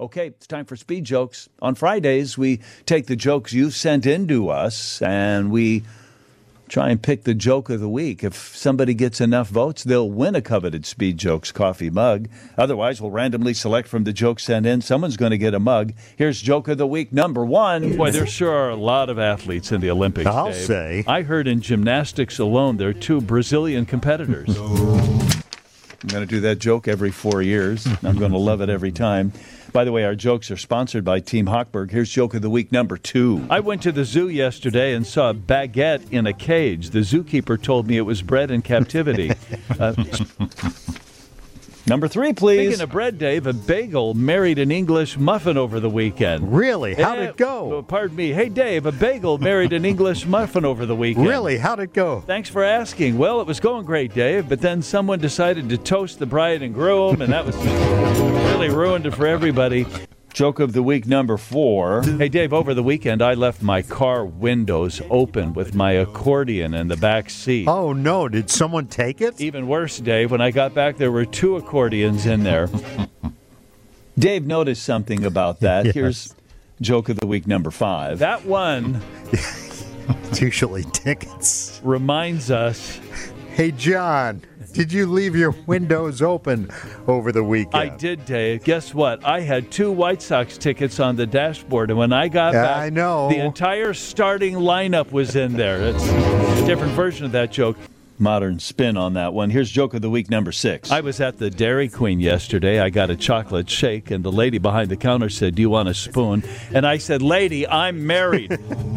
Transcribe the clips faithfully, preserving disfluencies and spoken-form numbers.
Okay, it's time for Speed Jokes. On Fridays, we take the jokes you've sent in to us, and we try and pick the joke of the week. If somebody gets enough votes, they'll win a coveted Speed Jokes coffee mug. Otherwise, we'll randomly select from the jokes sent in. Someone's going to get a mug. Here's Joke of the Week number one. Boy, there sure are a lot of athletes in the Olympics, I'll Dave. say. I heard in gymnastics alone there are two Brazilian competitors. I'm going to do that joke every four years. I'm going to love it every time. By the way, our jokes are sponsored by Team Hochberg. Here's Joke of the Week number two. I went to the zoo yesterday and saw a baguette in a cage. The zookeeper told me it was bred in captivity. Uh, Number three, please. Speaking of bread, Dave, a bagel married an English muffin over the weekend. Really? How'd Eh, it go? oh, pardon me. Hey, Dave, a bagel married an English muffin over the weekend. Really? How'd it go? Thanks for asking. Well, it was going great, Dave, but then someone decided to toast the bride and groom, and that was really ruined it for everybody. Joke of the Week number four. Hey, Dave, over the weekend, I left my car windows open with my accordion in the back seat. Oh, no. Did someone take it? Even worse, Dave, when I got back, there were two accordions in there. Dave noticed something about that. Yes. Here's Joke of the Week number five. That one It's usually tickets. reminds us Hey, John, did you leave your windows open over the weekend? I did, Dave. Guess what? I had two White Sox tickets on the dashboard, and when I got Yeah, back, I know. the entire starting lineup was in there. It's a different version of that joke. Modern spin on that one. Here's Joke of the Week number six. I was at the Dairy Queen yesterday. I got a chocolate shake, and the lady behind the counter said, "Do you want a spoon?" And I said, "Lady, I'm married."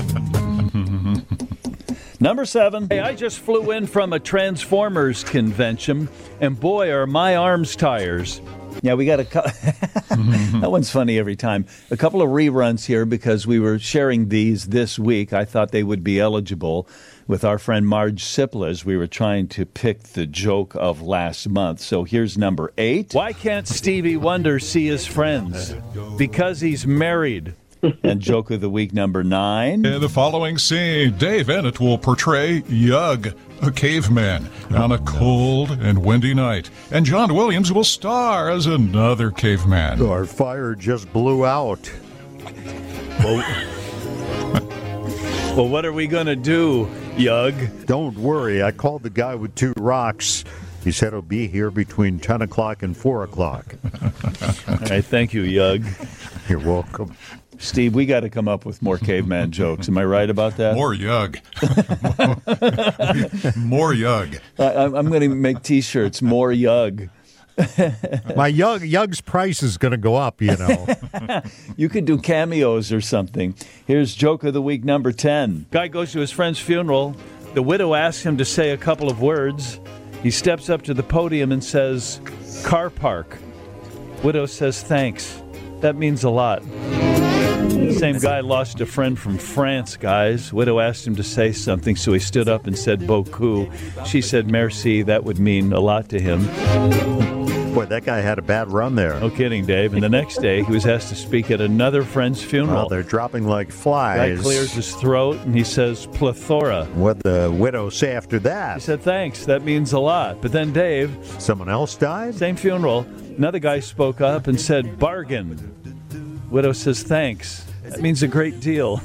Number seven. Hey, I just flew in from a Transformers convention, and boy, are my arms tires. Yeah, we got a co- that one's funny every time. A couple of reruns here because we were sharing these this week. I thought they would be eligible with our friend Marge Sipla as we were trying to pick the joke of last month. So here's number eight. Why can't Stevie Wonder see his friends? Because he's married. And Joke of the Week number nine. In the following scene, Dave Ennett will portray Yug, a caveman, on a cold and windy night. And John Williams will star as another caveman. Our fire just blew out. Well, what are we going to do, Yug? Don't worry, I called the guy with two rocks. He said he'll be here between ten o'clock and four o'clock. All right, thank you, Yug. You're welcome. Steve, we got to come up with more caveman jokes. Am I right about that? More Yug. More Yug. I, I'm going to make T-shirts. More Yug. My Yug, Yug's price is going to go up, you know. You could do cameos or something. Here's Joke of the Week number ten. Guy goes to his friend's funeral. The widow asks him to say a couple of words. He steps up to the podium and says, "Car park." Widow says, "Thanks. That means a lot." Same guy lost a friend from France, guys. Widow asked him to say something, so he stood up and said beaucoup. She said merci. That would mean a lot to him. Boy, that guy had a bad run there. No kidding, Dave. And the next day, he was asked to speak at another friend's funeral. Well, they're dropping like Guy flies. clears his throat, and he says plethora. What the widow say after He that? said, "Thanks. That means a lot." But then Dave, Someone else died? same funeral, another guy spoke up and said, "Bargain." Widow says, "Thanks. That means a great deal."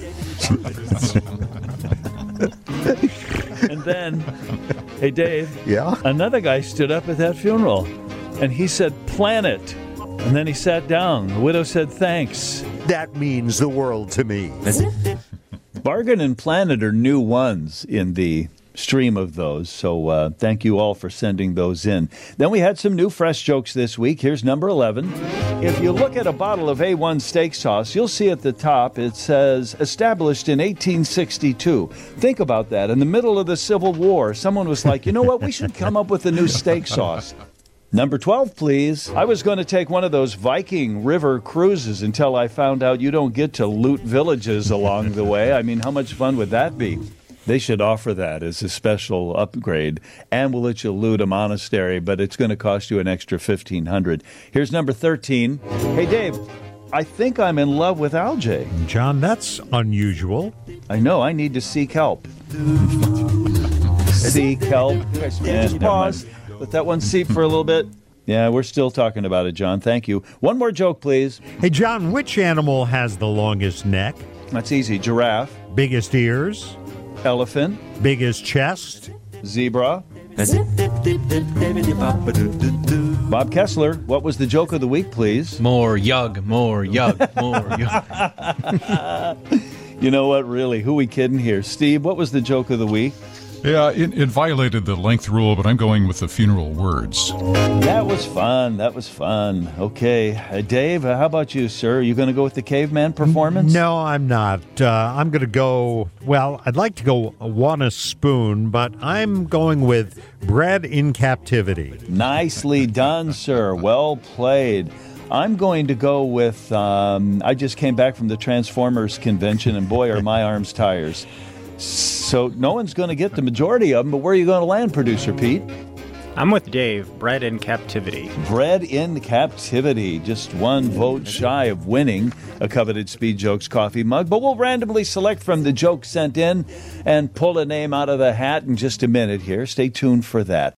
And then, hey, Dave, Yeah? another guy stood up at that funeral, and he said, "Planet." And then he sat down. The widow said, "Thanks." That means the world to me. Bargain and Planet are new ones in the stream of those, so uh, thank you all for sending those in. Then we had some new fresh jokes this week. Here's number eleven. If you look at a bottle of A one steak sauce, you'll see at the top it says, established in eighteen sixty-two. Think about that. In the middle of the Civil War, someone was like, you know what, we should come up with a new steak sauce. Number twelve, please. I was going to take one of those Viking river cruises until I found out you don't get to loot villages along the way. I mean, how much fun would that be? They should offer that as a special upgrade, and we'll let you loot a monastery, but it's going to cost you an extra fifteen hundred dollars. Here's number thirteen. Hey, Dave, I think I'm in love with Algae. John, that's unusual. I know, I need to seek help. Seek help. And pause. Let that one seep for a little bit. Yeah, we're still talking about it, John. Thank you. One more joke, please. Hey, John, which animal has the longest neck, That's easy. Giraffe, biggest ears, elephant, biggest chest? zebra. Bob Kessler, what was the joke of the week, please? More yug, more yug, more yug. You know what, really? Who we kidding here? Steve, what was the joke of the week? Yeah, it, it violated the length rule, but I'm going with the funeral words. That was fun. That was fun. Okay. Uh, Dave, uh, how about you, sir? Are you going to go with the caveman performance? No, I'm not. Uh, I'm going to go, well, I'd like to go one a spoon, but I'm going with Bred in Captivity. Nicely done, sir. Well played. I'm going to go with, um, I just came back from the Transformers convention, and boy, are my arms tires. So no one's going to get the majority of them, but where are you going to land, Producer Pete? I'm with Dave. Bred in Captivity. Bred in Captivity. Just one vote shy of winning a coveted Speed Jokes coffee mug, but we'll randomly select from the jokes sent in and pull a name out of the hat in just a minute here. Stay tuned for that.